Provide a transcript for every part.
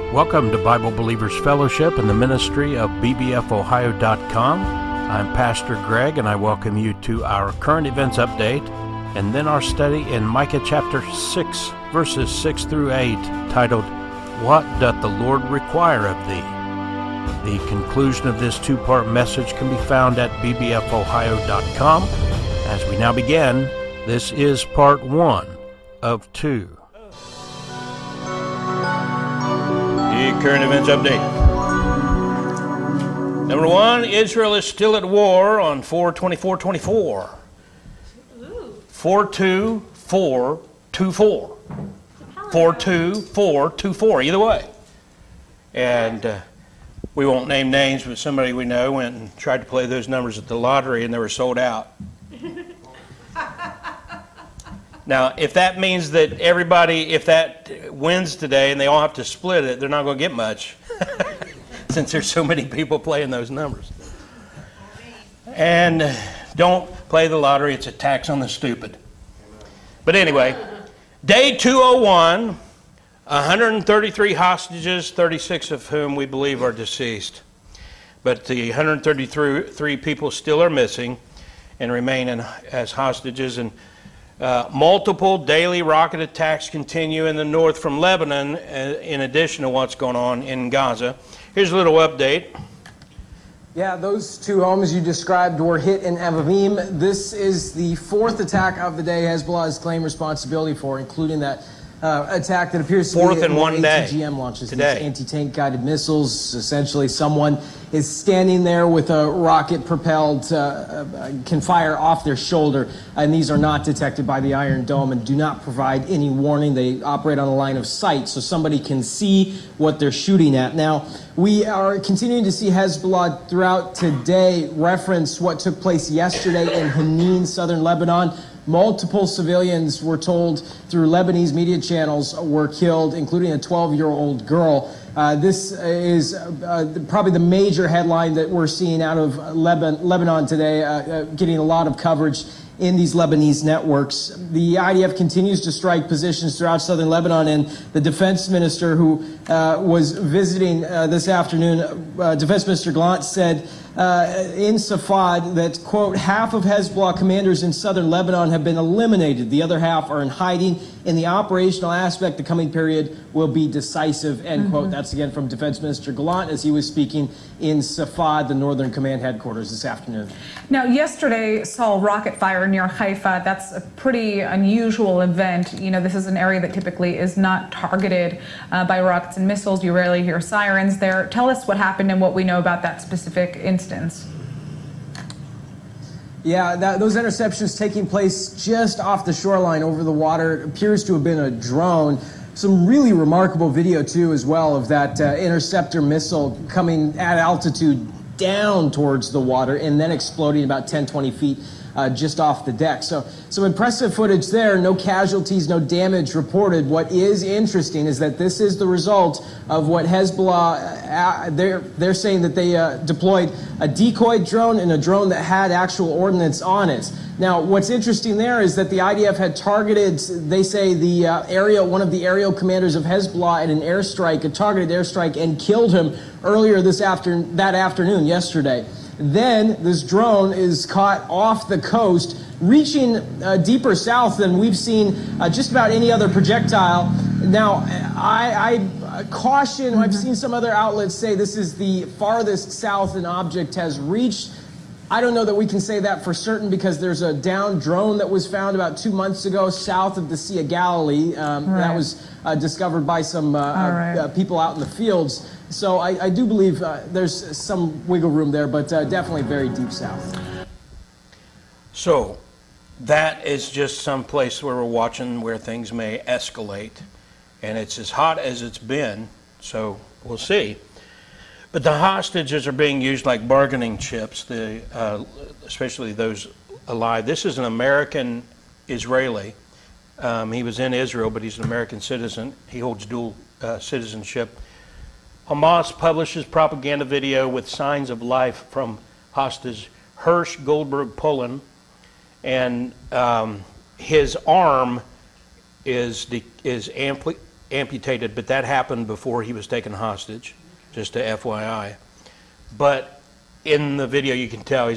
Welcome to Bible Believers Fellowship and the ministry of bbfohio.com. I'm Pastor Greg, and I welcome you to our current events update and then our study in Micah chapter 6, verses 6 through 8, titled, What Doth the Lord Require of Thee? The conclusion of this two-part message can be found at bbfohio.com. As we now begin, this is part 1 of 2. The current events update. Number 1, Israel is still at war on 4/24/24. 4/2/4/24. 4/2/4/24. Either way. And we won't name names, but somebody we know went and tried to play those numbers at the lottery, and they were sold out. Now, if that means that everybody, if that wins today and they all have to split it, they're not going to get much since there's so many people playing those numbers. And don't play the lottery. It's a tax on the stupid. But anyway, day 201, 133 hostages, 36 of whom we believe are deceased. But the 133 people still are missing and remain as hostages. And multiple daily rocket attacks continue in the north from Lebanon, in addition to what's going on in Gaza. Here's a little update. Yeah, those two homes you described were hit in Avavim. This is the fourth attack of the day Hezbollah has claimed responsibility for, including that attack that appears to fourth be in one day. ATGM launches today. These anti-tank guided missiles. Essentially, someone is standing there with a rocket-propelled, can fire off their shoulder, and these are not detected by the Iron Dome and do not provide any warning. They operate on a line of sight, so somebody can see what they're shooting at. Now, we are continuing to see Hezbollah throughout today reference what took place yesterday in Hanin, southern Lebanon. Multiple civilians, were told through Lebanese media channels, were killed, including a 12-year-old girl. This is probably the major headline that we're seeing out of Lebanon today, getting a lot of coverage in these Lebanese networks. The IDF continues to strike positions throughout southern Lebanon, and the defense minister who was visiting this afternoon, Defense Minister Gallant, said in Safad that, quote, half of Hezbollah commanders in southern Lebanon have been eliminated. The other half are in hiding. In the operational aspect, the coming period will be decisive, end quote. That's again from Defense Minister Gallant as he was speaking in Safad, the Northern Command headquarters, this afternoon. Now, yesterday saw rocket fire near Haifa. That's a pretty unusual event. You know, this is an area that typically is not targeted by rockets and missiles. You rarely hear sirens there. Tell us what happened and what we know about that specific instance. Yeah, those interceptions taking place just off the shoreline over the water. It appears to have been a drone. Some really remarkable video, too, as well, of that interceptor missile coming at altitude down towards the water and then exploding about 10, 20 feet just off the deck. So some impressive footage there. No casualties, no damage reported. What is interesting is that this is the result of what Hezbollah, they're saying that they deployed a decoy drone and a drone that had actual ordnance on it. Now, what's interesting there is that the IDF had targeted, they say, the one of the aerial commanders of Hezbollah at an airstrike, a targeted airstrike, and killed him earlier that afternoon, yesterday. Then this drone is caught off the coast, reaching deeper south than we've seen just about any other projectile. Now, I caution, I've seen some other outlets say this is the farthest south an object has reached. I don't know that we can say that for certain because there's a downed drone that was found about 2 months ago south of the Sea of Galilee. That was discovered by some people out in the fields. So I do believe there's some wiggle room there, but definitely very deep south. So that is just some place where we're watching where things may escalate. And it's as hot as it's been, so we'll see. But the hostages are being used like bargaining chips, especially those alive. This is an American Israeli. He was in Israel, but he's an American citizen. He holds dual citizenship. Hamas publishes propaganda video with signs of life from hostage Hirsch Goldberg Pullen, and his arm is amputated, but that happened before he was taken hostage, just a FYI. But in the video, you can tell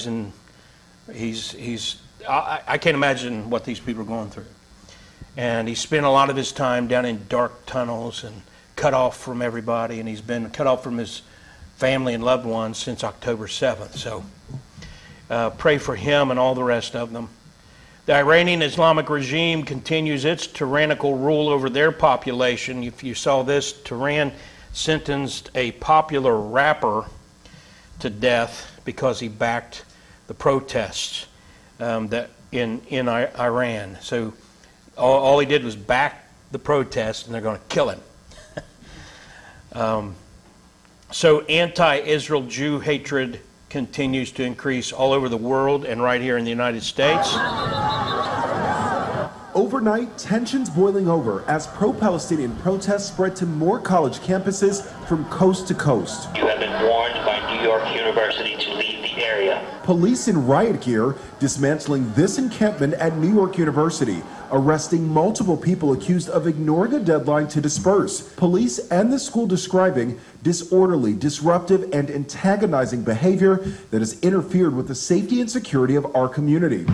I can't imagine what these people are going through. And he spent a lot of his time down in dark tunnels and cut off from everybody, and he's been cut off from his family and loved ones since October 7th. So pray for him and all the rest of them. The Iranian Islamic regime continues its tyrannical rule over their population. If you saw this, Tehran sentenced a popular rapper to death because he backed the protests that in Iran. So all he did was back the protests, and they're going to kill him. So anti-Israel Jew hatred continues to increase all over the world and right here in the United States. Overnight, tensions boiling over as pro-Palestinian protests spread to more college campuses from coast to coast. You have been warned by New York University to leave the area. Police in riot gear dismantling this encampment at New York University, arresting multiple people accused of ignoring a deadline to disperse. Police and the school describing disorderly, disruptive, and antagonizing behavior that has interfered with the safety and security of our community.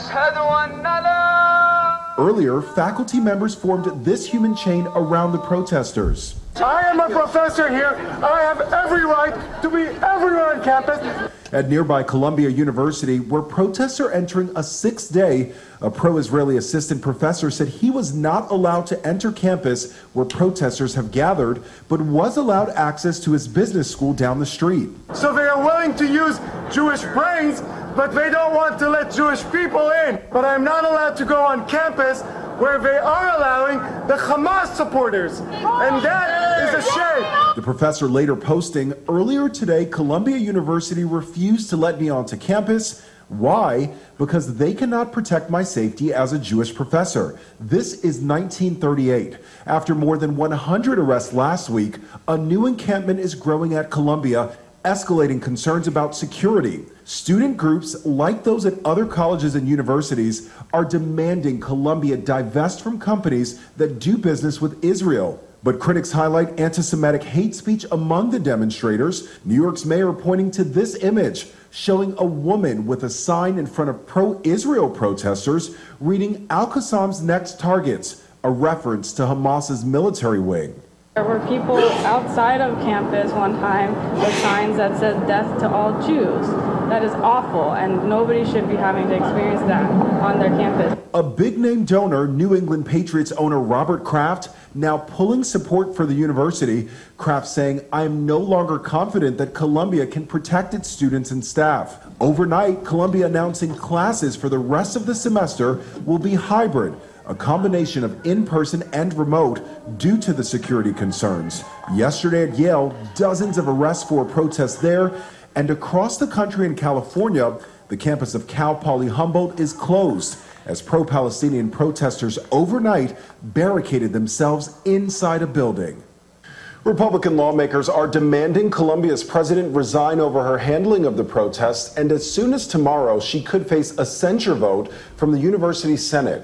Earlier, faculty members formed this human chain around the protesters. I am a professor here. I have every right to be everywhere on campus. At nearby Columbia University, where protests are entering a sixth day, a pro-Israeli assistant professor said he was not allowed to enter campus where protesters have gathered, but was allowed access to his business school down the street. So they are willing to use Jewish brains, but they don't want to let Jewish people in. But I'm not allowed to go on campus where they are allowing the Hamas supporters. And that is a shame. The professor later posting, earlier today, Columbia University refused to let me onto campus. Why? Because they cannot protect my safety as a Jewish professor. This is 1938. After more than 100 arrests last week, a new encampment is growing at Columbia, escalating concerns about security. Student groups, like those at other colleges and universities, are demanding Columbia divest from companies that do business with Israel. But critics highlight anti-Semitic hate speech among the demonstrators. New York's mayor pointing to this image, showing a woman with a sign in front of pro-Israel protesters reading Al-Qassam's next targets, a reference to Hamas's military wing. There were people outside of campus one time with signs that said death to all Jews. That is awful, and nobody should be having to experience that on their campus. A big-name donor, New England Patriots owner Robert Kraft, now pulling support for the university. Kraft saying, I am no longer confident that Columbia can protect its students and staff. Overnight, Columbia announcing classes for the rest of the semester will be hybrid, a combination of in-person and remote due to the security concerns. Yesterday at Yale, dozens of arrests for protests there, and across the country in California, the campus of Cal Poly Humboldt is closed as pro-Palestinian protesters overnight barricaded themselves inside a building. Republican lawmakers are demanding Columbia's president resign over her handling of the protests, and as soon as tomorrow, she could face a censure vote from the university Senate.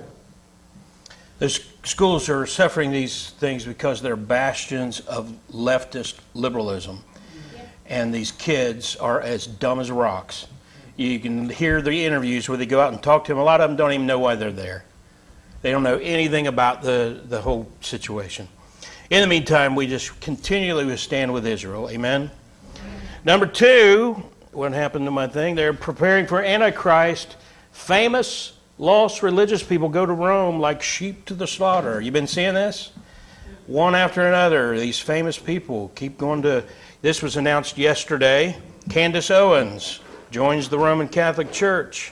The schools are suffering these things because they're bastions of leftist liberalism. And these kids are as dumb as rocks. You can hear the interviews where they go out and talk to them. A lot of them don't even know why they're there. They don't know anything about the whole situation. In the meantime, we just continually stand with Israel. Amen? Number two, what happened to my thing? They're preparing for Antichrist. Famous lost religious people go to Rome like sheep to the slaughter. You been seeing this? One after another, these famous people keep going to... This was announced yesterday. Candace Owens joins the Roman Catholic Church.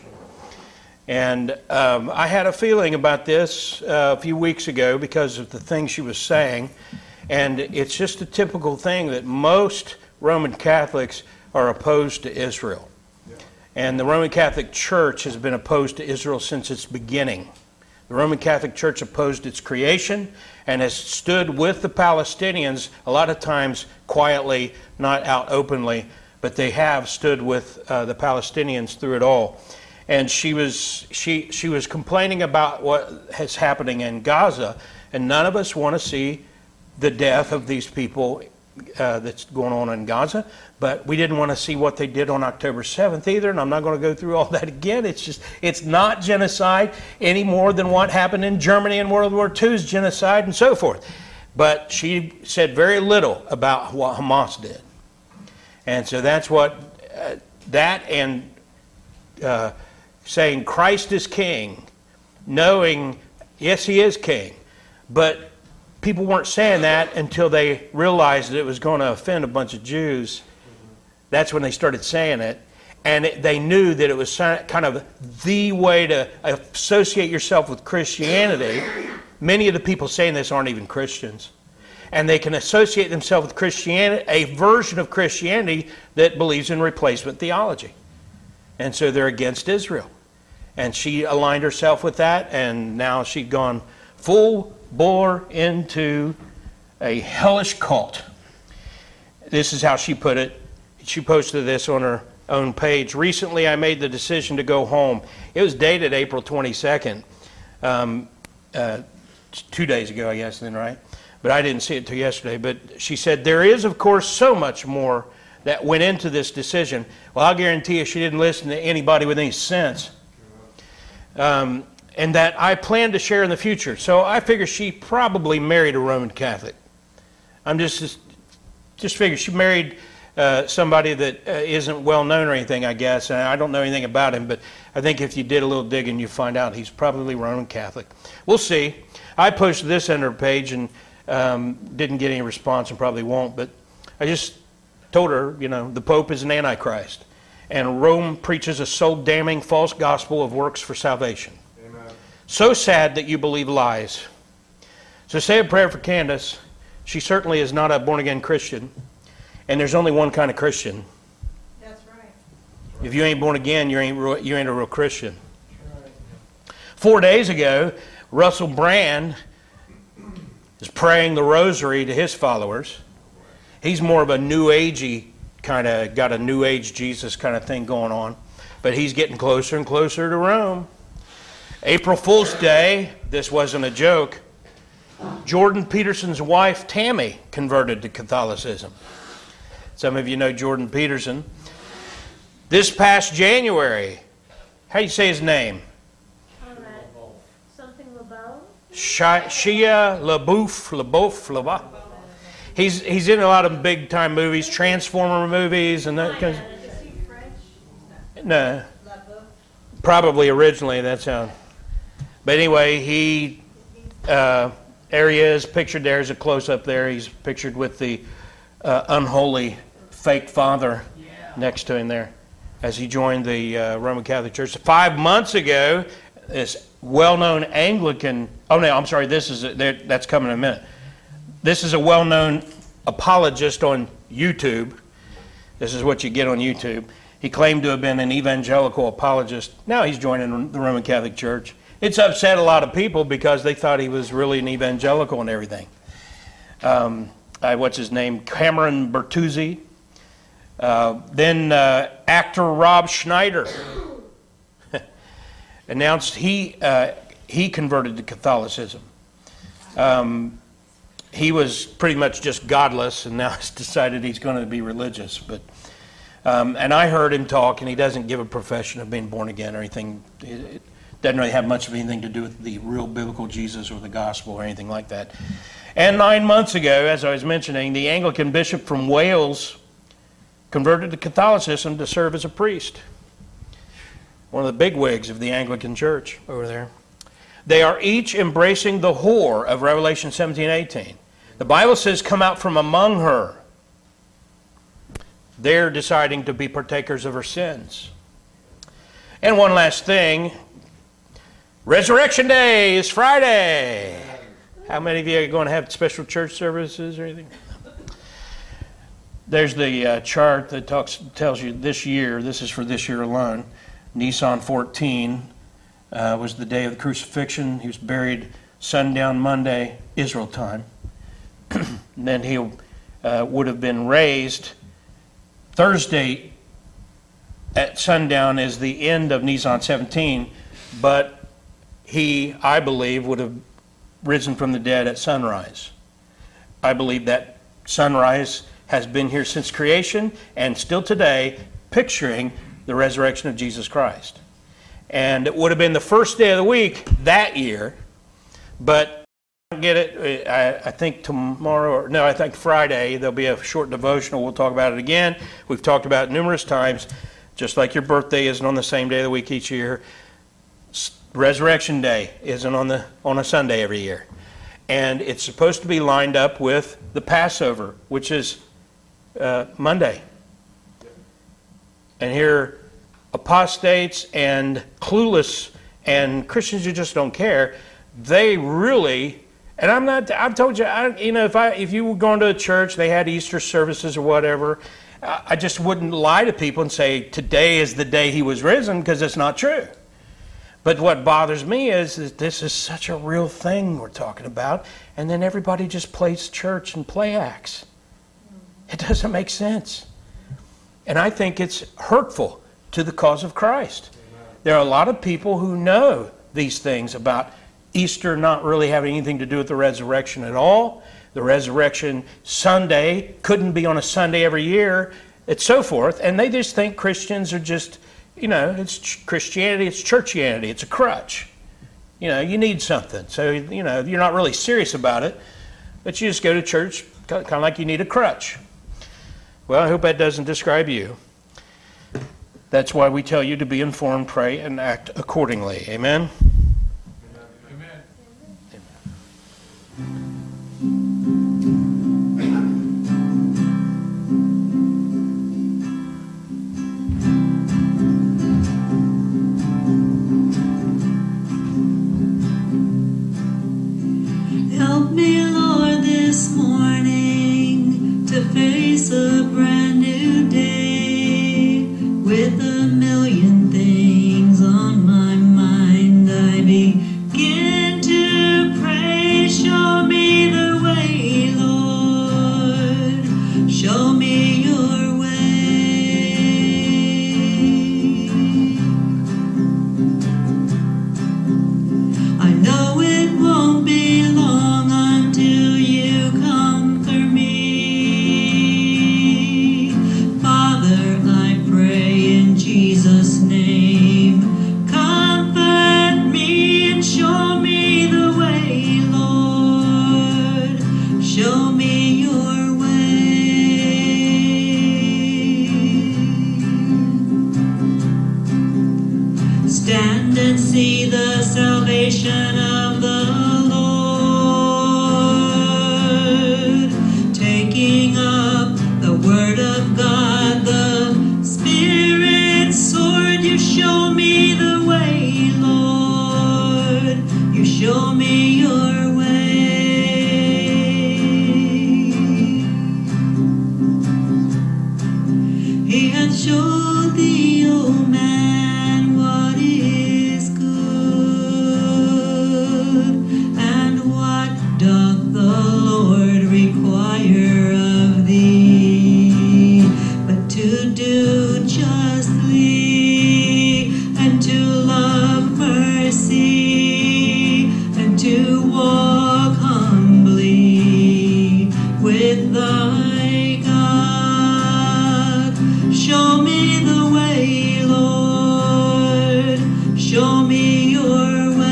And I had a feeling about this a few weeks ago because of the things she was saying. And it's just a typical thing that most Roman Catholics are opposed to Israel. And the Roman Catholic Church has been opposed to Israel since its beginning. The Roman Catholic Church opposed its creation and has stood with the Palestinians, a lot of times quietly, not out openly, but they have stood with the Palestinians through it all. And she was complaining about what is happening in Gaza, and none of us want to see the death of these people that's going on in Gaza, but we didn't want to see what they did on October 7th either, and I'm not going to go through all that again. It's not genocide any more than what happened in Germany in World War II's genocide and so forth. But she said very little about what Hamas did. And so that's what, saying Christ is king, knowing, yes, he is king, but people weren't saying that until they realized that it was going to offend a bunch of Jews. That's when they started saying it. And they knew that it was kind of the way to associate yourself with Christianity. Many of the people saying this aren't even Christians. And they can associate themselves with Christianity, a version of Christianity that believes in replacement theology. And so they're against Israel. And she aligned herself with that, and now she'd gone full bore into a hellish cult. This is how she put it. She posted this on her own page. Recently, I made the decision to go home. It was dated April 22nd, 2 days ago, I guess, then, right? But I didn't see it till yesterday. But she said, there is, of course, so much more that went into this decision. Well, I'll guarantee you she didn't listen to anybody with any sense. And that I plan to share in the future. So I figure she probably married a Roman Catholic. I'm just figure she married somebody that isn't well known or anything, I guess. And I don't know anything about him, but I think if you did a little digging, you find out he's probably Roman Catholic. We'll see. I posted this on her page and didn't get any response and probably won't, but I just told her, the Pope is an Antichrist. And Rome preaches a soul-damning false gospel of works for salvation. Amen. So sad that you believe lies. So say a prayer for Candace. She certainly is not a born-again Christian. And there's only one kind of Christian. That's right. If you ain't born again, you ain't a real Christian. Right. 4 days ago, Russell Brand is praying the rosary to his followers. He's more of a New Agey kind of, got a New Age Jesus kind of thing going on. But he's getting closer and closer to Rome. April Fool's Day, this wasn't a joke, Jordan Peterson's wife, Tammy, converted to Catholicism. Some of you know Jordan Peterson. This past January, how do you say his name? Something LaBeouf? Shia LaBeouf. He's in a lot of big time movies, Transformer movies, and that kind of. Is he French? No, probably originally that's how. But anyway, there he is, pictured there is a close up there. He's pictured with the unholy fake father next to him there, as he joined the Roman Catholic Church 5 months ago. This well-known Anglican. Oh no, I'm sorry. That's coming in a minute. This is a well-known apologist on YouTube. This is what you get on YouTube. He claimed to have been an evangelical apologist. Now he's joining the Roman Catholic Church. It's upset a lot of people because they thought he was really an evangelical and everything. What's his name? Cameron Bertuzzi. Then actor Rob Schneider announced he converted to Catholicism. He was pretty much just godless, and now he's decided he's going to be religious. But and I heard him talk, and he doesn't give a profession of being born again or anything. It doesn't really have much of anything to do with the real biblical Jesus or the gospel or anything like that. And 9 months ago, as I was mentioning, the Anglican bishop from Wales converted to Catholicism to serve as a priest. One of the bigwigs of the Anglican Church over there. They are each embracing the whore of Revelation 17:18. The Bible says, come out from among her. They're deciding to be partakers of her sins. And one last thing. Resurrection Day is Friday. How many of you are going to have special church services or anything? There's the chart that tells you this year. This is for this year alone. Nisan 14 was the day of the crucifixion. He was buried sundown Monday, Israel time. And then he would have been raised Thursday at sundown is the end of Nisan 17, but he, I believe, would have risen from the dead at sunrise. I believe that sunrise has been here since creation and still today, picturing the resurrection of Jesus Christ. And it would have been the first day of the week that year, but I get it. I think I think Friday there'll be a short devotional. We'll talk about it again. We've talked about it numerous times. Just like your birthday isn't on the same day of the week each year, Resurrection Day isn't on a Sunday every year. And it's supposed to be lined up with the Passover, which is Monday. And here, apostates and clueless and Christians who just don't care, they really, and I've told you, if you were going to a church, they had Easter services or whatever, I just wouldn't lie to people and say, today is the day he was risen, because it's not true. But what bothers me is that this is such a real thing we're talking about, and then everybody just plays church and play acts. It doesn't make sense. And I think it's hurtful to the cause of Christ. There are a lot of people who know these things about Easter not really having anything to do with the resurrection at all. The resurrection Sunday couldn't be on a Sunday every year, and so forth. And they just think Christians are just, it's Christianity, it's churchianity, it's a crutch. You need something. So, you're not really serious about it, but you just go to church kind of like you need a crutch. Well, I hope that doesn't describe you. That's why we tell you to be informed, pray, and act accordingly. Amen? Help me, Lord, this morning to face a brand new day with a million things on my mind. I begin to pray, show me the way, Lord, show me your way. I know it won't be long until you come for me. Father, I pray in Jesus' name, comfort me and show me the way, Lord, show me your way. Stand and see the salvation of the Lord, taking up the word of God, the Spirit's sword. You show me the way, Lord, you show me your way. He hath showed thee, O man, what is good, and what doth the Lord require of thee, but to do justly, and to love mercy, and to walk humbly with thy God. Show me the way, Lord, show me your way.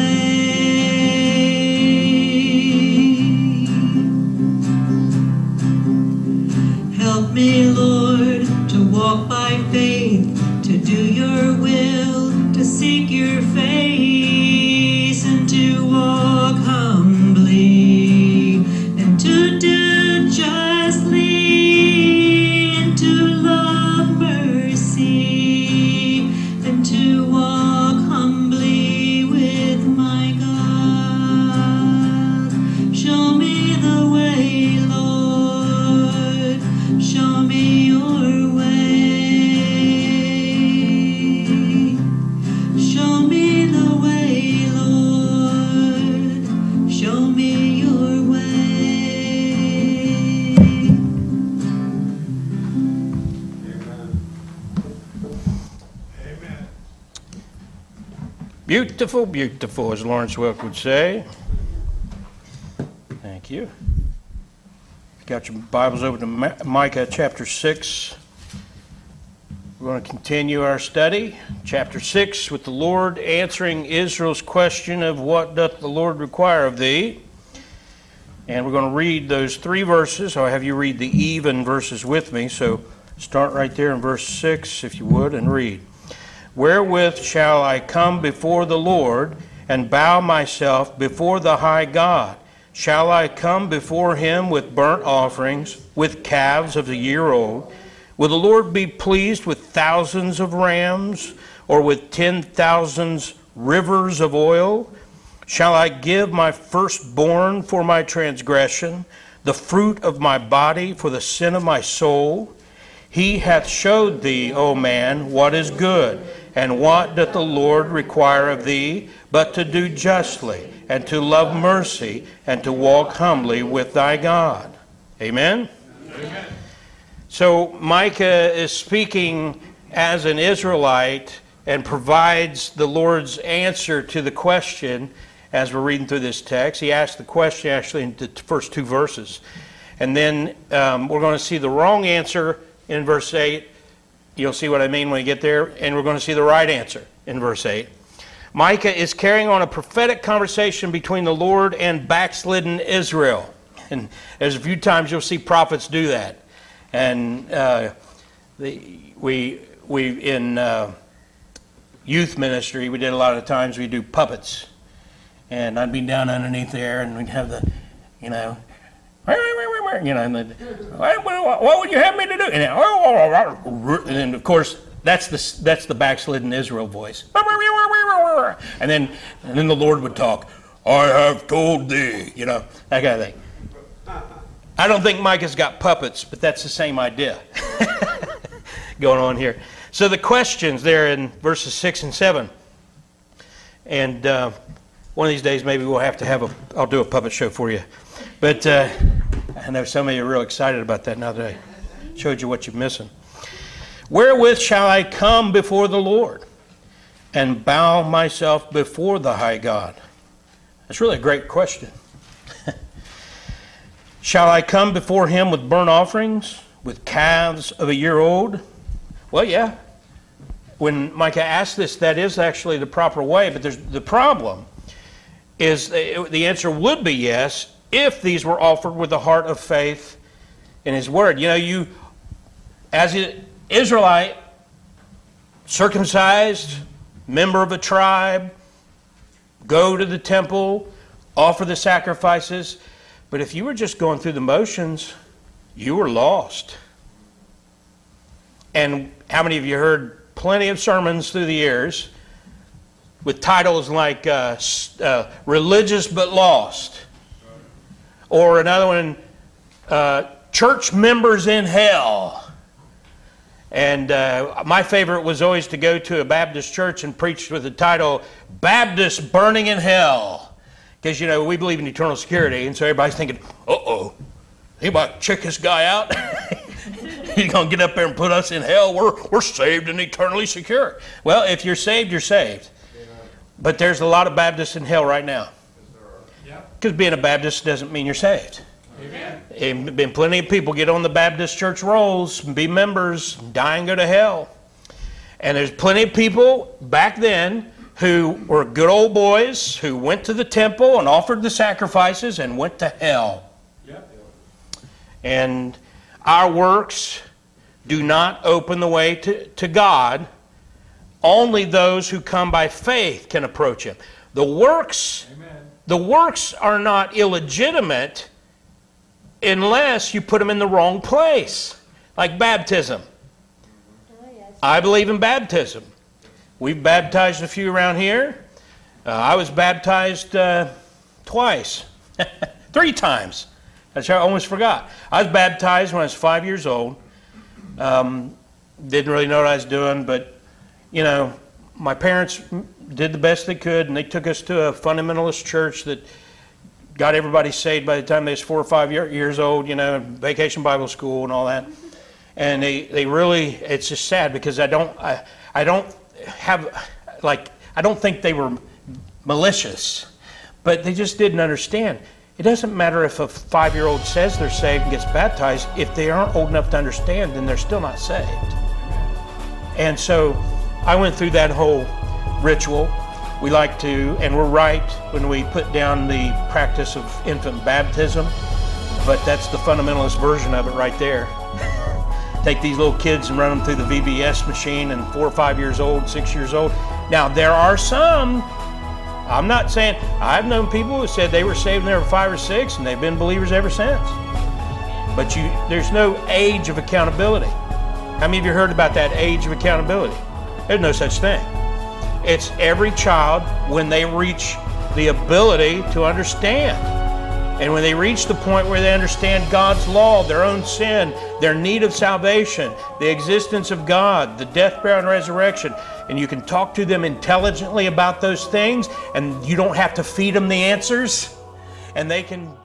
Help me, Lord, to walk by faith, to do your will, to seek your face, and to walk humbly, and to do justly, and to love mercy, and to walk humbly with my God. Show me the way, Lord, show me your way. Show me the way, Lord, show me your way. Beautiful, beautiful, as Lawrence Welk would say. Thank you. got your Bibles open to Micah chapter 6. We're going to continue our study. Chapter 6, with the Lord answering Israel's question of what doth the Lord require of thee. And we're going to read those 3 verses. I'll have you read the even verses with me. So start right there in verse 6, if you would, and read. Wherewith shall I come before the Lord, and bow myself before the high God? Shall I come before him with burnt offerings, with calves of a year old? Will the Lord be pleased with thousands of rams, or with 10,000 rivers of oil? Shall I give my firstborn for my transgression, the fruit of my body for the sin of my soul? He hath showed thee, O man, what is good, and what doth the Lord require of thee, but to do justly, and to love mercy, and to walk humbly with thy God. Amen? Amen. So Micah is speaking as an Israelite and provides the Lord's answer to the question as we're reading through this text. He asked the question actually in the first 2 verses. And then we're going to see the wrong answer in verse 8. You'll see what I mean when you get there. And we're going to see the right answer in verse 8. Micah is carrying on a prophetic conversation between the Lord and backslidden Israel. And there's a few times you'll see prophets do that. And we in youth ministry, we did a lot of times we do puppets. And I'd be down underneath there, and we'd have the, and then, what would you have me to do? And then, of course, that's the backslidden Israel voice. And then the Lord would talk. I have told thee, that kind of thing. I don't think Micah's got puppets, but that's the same idea going on here. So the questions there in verses 6 and 7. And one of these days maybe we'll have to I'll do a puppet show for you. But I know some of you are real excited about that now that I showed you what you're missing. Wherewith shall I come before the Lord and bow myself before the high God? That's really a great question. Shall I come before him with burnt offerings, with calves of a year old? Well, yeah. When Micah asked this, that is actually the proper way, but the problem is the answer would be yes if these were offered with a heart of faith in his word. You as an Israelite, circumcised, member of a tribe, go to the temple, offer the sacrifices. But if you were just going through the motions, you were lost. And how many of you heard plenty of sermons through the years with titles like Religious But Lost? Or another one, Church Members in Hell. And my favorite was always to go to a Baptist church and preach with the title, Baptists Burning in Hell. Because, we believe in eternal security, and so everybody's thinking, uh-oh, he about to check this guy out? He's going to get up there and put us in hell? We're saved and eternally secure. Well, if you're saved, you're saved. But there's a lot of Baptists in hell right now. Because being a Baptist doesn't mean you're saved. Amen. Been plenty of people get on the Baptist church rolls, be members, die and go to hell. And there's plenty of people back then who were good old boys who went to the temple and offered the sacrifices and went to hell. Yep. And our works do not open the way to God. Only those who come by faith can approach him. The works are not illegitimate unless you put them in the wrong place. Like baptism. Oh, yes. I believe in baptism. We've baptized a few around here. I was baptized twice. 3 times. I almost forgot. I was baptized when I was 5 years old. Didn't really know what I was doing, but, my parents did the best they could, and they took us to a fundamentalist church that got everybody saved by the time they was 4 or 5 years old, Vacation Bible School and all that. And they really, it's just sad because I don't think they were malicious, but they just didn't understand. It doesn't matter if a 5-year-old says they're saved and gets baptized. If they aren't old enough to understand, then they're still not saved. And so I went through that whole ritual. We like to, and we're right when we put down the practice of infant baptism, but that's the fundamentalist version of it right there. Take these little kids and run them through the VBS machine, and 4 or 5 years old, 6 years old. Now, there are some, I'm not saying, I've known people who said they were saved when they were 5 or 6, and they've been believers ever since. But there's no age of accountability. How many of you heard about that age of accountability? There's no such thing. It's every child when they reach the ability to understand. And when they reach the point where they understand God's law, their own sin, their need of salvation, the existence of God, the death, burial, and resurrection, and you can talk to them intelligently about those things, and you don't have to feed them the answers, and they can